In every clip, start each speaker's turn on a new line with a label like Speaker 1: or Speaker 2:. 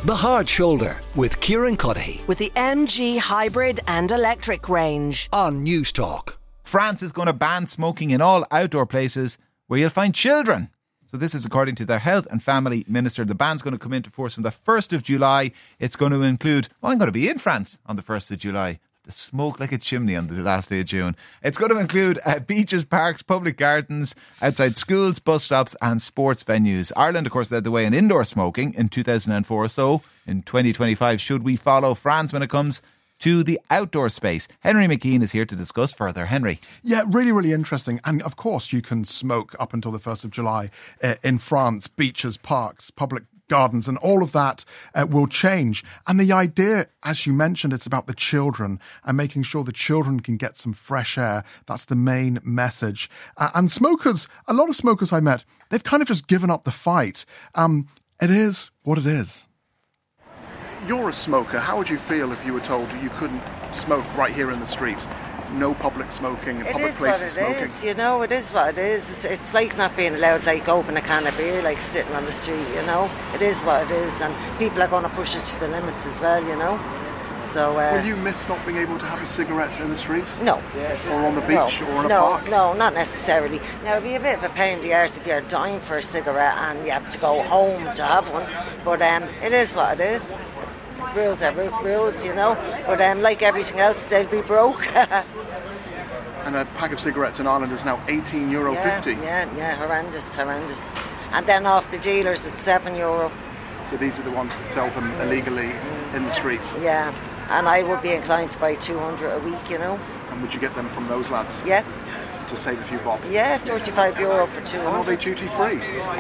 Speaker 1: The Hard Shoulder with Kieran Cuddihy
Speaker 2: with the MG hybrid and electric range
Speaker 1: on News Talk.
Speaker 3: France is going to ban smoking in all outdoor places where you'll find children. So this is according to their Health and Family Minister. The ban's going to come into force from the 1st of July. It's going to include, I'm going to be in France on the 1st of July. To smoke like a chimney on the last day of June. It's going to include beaches, parks, public gardens, outside schools, bus stops and sports venues. Ireland, of course, led the way in indoor smoking in 2004. So in 2025, should we follow France when it comes to the outdoor space? Henry McKean is here to discuss further. Henry.
Speaker 4: Yeah, really, really interesting. And of course, you can smoke up until the 1st of July in France, beaches, parks, public gardens, and all of that will change. And the idea, as you mentioned, it's about the children and making sure the children can get some fresh air. That's the main message. And smokers, a lot of smokers I met, they've kind of just given up the fight. It is what it is. You're a smoker. How would you feel if you were told you couldn't smoke right here in the street? No public smoking and public places smoking.
Speaker 5: It is, you know, it is what it is. It's like not being allowed like open a can of beer, like sitting on the street, you know. It is what it is, and people are going to push it to the limits as well, you know. So
Speaker 4: will you miss not being able to have a cigarette in the street?
Speaker 5: No.
Speaker 4: Or on the beach or in a park?
Speaker 5: No, not necessarily. Now it'd be a bit of a pain in the arse if you're dying for a cigarette and you have to go home to have one. But it is what it is. Rules are rules, you know. But like everything else, they'll be broke.
Speaker 4: And a pack of cigarettes in Ireland is now €18.50.
Speaker 5: Yeah, horrendous. And then off the dealers, it's €7.
Speaker 4: So these are the ones that sell them illegally in the street?
Speaker 5: Yeah, and I would be inclined to buy 200 a week, you know.
Speaker 4: And would you get them from those lads?
Speaker 5: Yeah.
Speaker 4: To save a few bob?
Speaker 5: Yeah, €35 for 200.
Speaker 4: And are they duty free?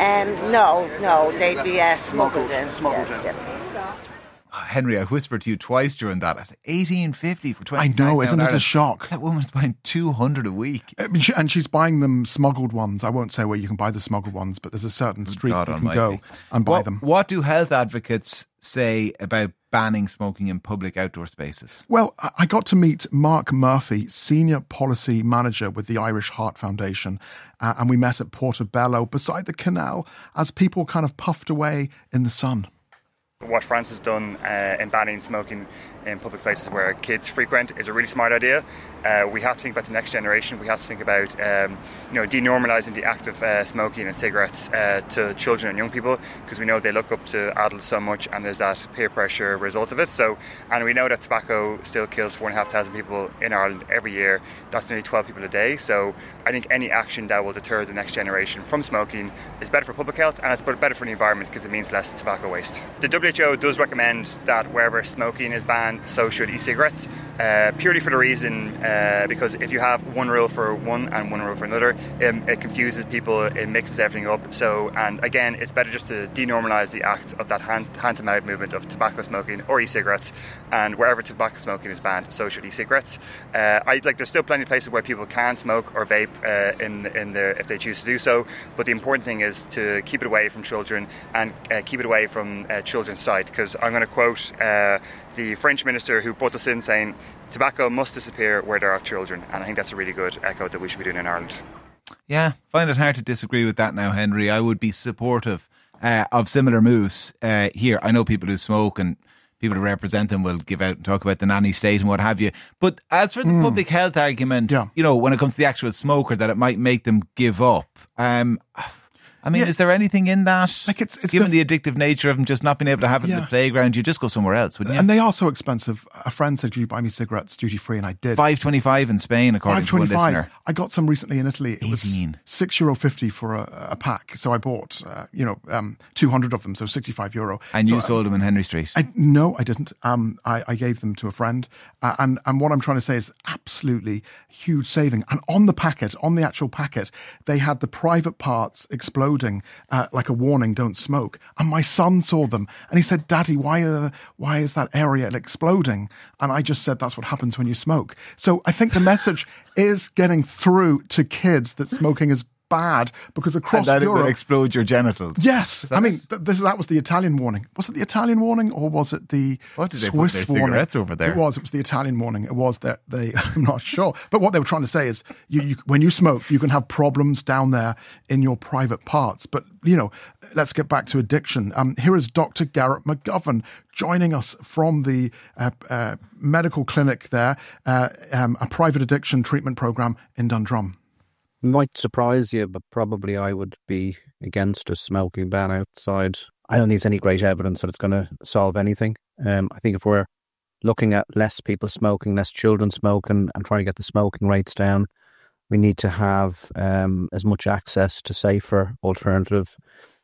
Speaker 5: No, they'd be smuggled in.
Speaker 4: Yeah.
Speaker 3: Henry, I whispered to you twice during that. I said $18.50 for 20.
Speaker 4: I know, isn't it a shock?
Speaker 3: That woman's buying 200 a week.
Speaker 4: And she's buying them smuggled ones. I won't say where you can buy the smuggled ones, but there's a certain street you can go and buy them.
Speaker 3: What do health advocates say about banning smoking in public outdoor spaces?
Speaker 4: Well, I got to meet Mark Murphy, Senior Policy Manager with the Irish Heart Foundation, and we met at Portobello beside the canal as people kind of puffed away in the sun.
Speaker 6: What France has done in banning smoking in public places where kids frequent is a really smart idea. We have to think about the next generation. We have to think about denormalising the act of smoking and cigarettes to children and young people, because we know they look up to adults so much and there's that peer pressure result of it. And we know that tobacco still kills 4,500 people in Ireland every year. That's nearly 12 people a day. So I think any action that will deter the next generation from smoking is better for public health, and it's better for the environment because it means less tobacco waste. The WHO does recommend that wherever smoking is banned, so should e-cigarettes, purely for the reason because if you have one rule for one and one rule for another, it confuses people, it mixes everything up. And again, it's better just to denormalise the act of that hand-to-mouth movement of tobacco smoking or e-cigarettes, and wherever tobacco smoking is banned, so should e-cigarettes. There's still plenty of places where people can smoke or vape if they choose to do so, but the important thing is to keep it away from children and keep it away from children's sight, because I'm going to quote the French minister who brought this in, saying tobacco must disappear where there are children, and I think that's a really good echo that we should be doing in Ireland.
Speaker 3: Yeah, find it hard to disagree with that now, Henry. I would be supportive of similar moves here. I know people who smoke and people who represent them will give out and talk about the nanny state and what have you. But as for the public health argument, when it comes to the actual smoker, that it might make them give up. Is there anything in that? Like it's given the addictive nature of them just not being able to have it in the playground, you just go somewhere else, wouldn't you?
Speaker 4: And they are so expensive. A friend said, "Could you buy me cigarettes duty free?" And I did.
Speaker 3: $5.25 in Spain, according to one listener.
Speaker 4: I got some recently in Italy. It was €6.50 for a pack. So I bought 200 of them, so €65.
Speaker 3: And you sold them in Henry Street?
Speaker 4: No, I didn't. I gave them to a friend. And what I'm trying to say is absolutely huge saving. And on the actual packet, they had the private parts exploding, like a warning, don't smoke. And my son saw them and he said, "Daddy, why is that area exploding?" And I just said, "That's what happens when you smoke." So I think the message is getting through to kids that smoking is bad because across
Speaker 3: And that it will
Speaker 4: Europe...
Speaker 3: explode your genitals.
Speaker 4: Yes.
Speaker 3: that
Speaker 4: I mean,
Speaker 3: it?
Speaker 4: that was the Italian warning. Was it the Italian warning or was it the
Speaker 3: What did they put in
Speaker 4: Swiss
Speaker 3: their
Speaker 4: warning?
Speaker 3: cigarettes over there?
Speaker 4: It was the Italian warning. It was that I'm not sure. But what they were trying to say is you when you smoke, you can have problems down there in your private parts. But, let's get back to addiction. Here is Dr. Garrett McGovern joining us from the medical clinic there, a private addiction treatment program in Dundrum.
Speaker 7: Might surprise you, but probably I would be against a smoking ban outside. I don't think there's any great evidence that it's going to solve anything. I think if we're looking at less people smoking, less children smoking, and trying to get the smoking rates down, we need to have as much access to safer alternative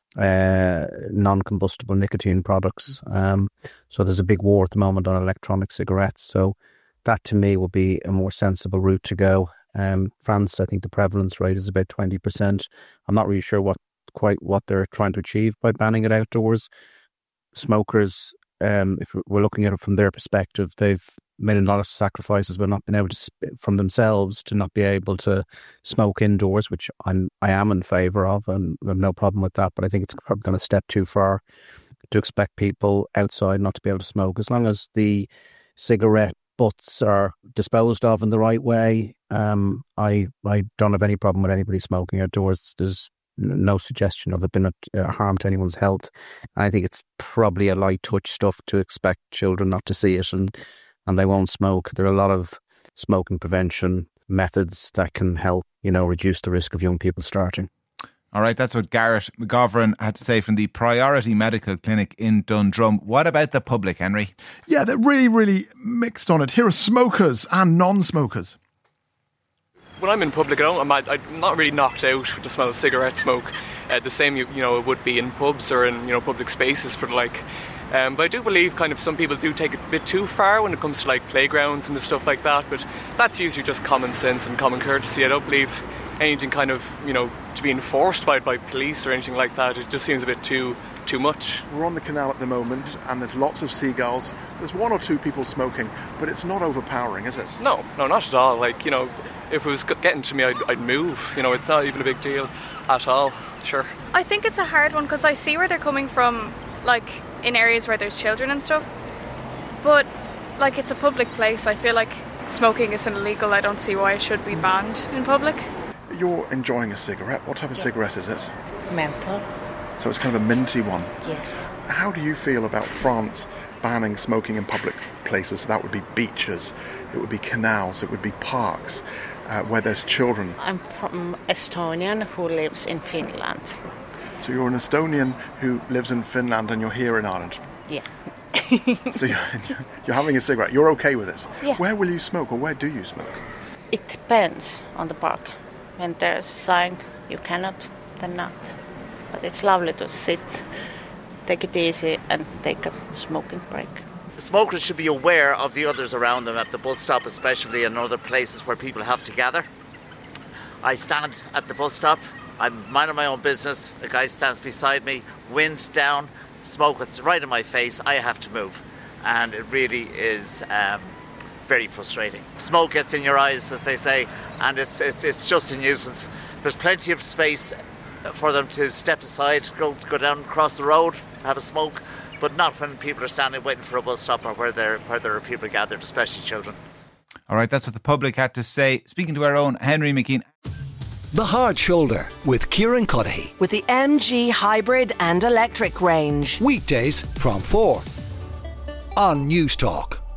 Speaker 7: non-combustible nicotine products. So there's a big war at the moment on electronic cigarettes. So that to me will be a more sensible route to go. France, I think the prevalence rate is about 20%. I'm not really sure what they're trying to achieve by banning it outdoors. Smokers, if we're looking at it from their perspective, they've made a lot of sacrifices by not being able to, from themselves, to not be able to smoke indoors, which I am in favour of, and I have no problem with that. But I think it's probably going to step too far to expect people outside not to be able to smoke. As long as the cigarette butts are disposed of in the right way, I don't have any problem with anybody smoking outdoors. There's no suggestion of it being a harm to anyone's health. I think it's probably a light touch stuff to expect children not to see it and they won't smoke. There are a lot of smoking prevention methods that can help, reduce the risk of young people starting.
Speaker 3: All right, that's what Garrett McGovern had to say from the Priority Medical Clinic in Dundrum. What about the public, Henry?
Speaker 4: Yeah, they're really, really mixed on it. Here are smokers and non-smokers.
Speaker 8: When I'm in public, I'm not really knocked out with the smell of cigarette smoke. The same, it would be in pubs or in, public spaces for the like. But I do believe kind of some people do take it a bit too far when it comes to like playgrounds and the stuff like that. But that's usually just common sense and common courtesy. I don't believe anything kind of, to be enforced by police or anything like that. It just seems a bit too much.
Speaker 9: We're on the canal at the moment and there's lots of seagulls. There's one or two people smoking, but it's not overpowering, is it?
Speaker 8: No, not at all. Like, if it was getting to me, I'd move. It's not even a big deal at all. Sure.
Speaker 10: I think it's a hard one because I see where they're coming from, like in areas where there's children and stuff. But like it's a public place. I feel like smoking isn't illegal. I don't see why it should be banned in public.
Speaker 9: You're enjoying a cigarette. What type of cigarette is it?
Speaker 5: Menthol.
Speaker 9: So it's kind of a minty one.
Speaker 5: Yes.
Speaker 9: How do you feel about France banning smoking in public places? That would be beaches, it would be canals, it would be parks where there's children.
Speaker 5: I'm from Estonia who lives in Finland.
Speaker 9: So you're an Estonian who lives in Finland and you're here in Ireland?
Speaker 5: Yeah.
Speaker 9: So you're having a cigarette. You're okay with it?
Speaker 5: Yeah.
Speaker 9: Where will you smoke or where do you smoke?
Speaker 5: It depends on the park. When there's a sign you cannot, then not. But it's lovely to sit, take it easy and take a smoking break.
Speaker 11: Smokers should be aware of the others around them at the bus stop, especially in other places where people have to gather. I stand at the bus stop, I'm minding my own business, a guy stands beside me, wind down, smoke, it's right in my face, I have to move. And it really is very frustrating. Smoke gets in your eyes, as they say, and it's just a nuisance. There's plenty of space for them to step aside, go down across the road, have a smoke, but not when people are standing waiting for a bus stop or where there are people gathered, especially children.
Speaker 3: All right, that's what the public had to say. Speaking to our own Henry McKean.
Speaker 1: The Hard Shoulder with Kieran Cuddihy.
Speaker 2: With the MG hybrid and electric range.
Speaker 1: Weekdays from 4 on News Talk.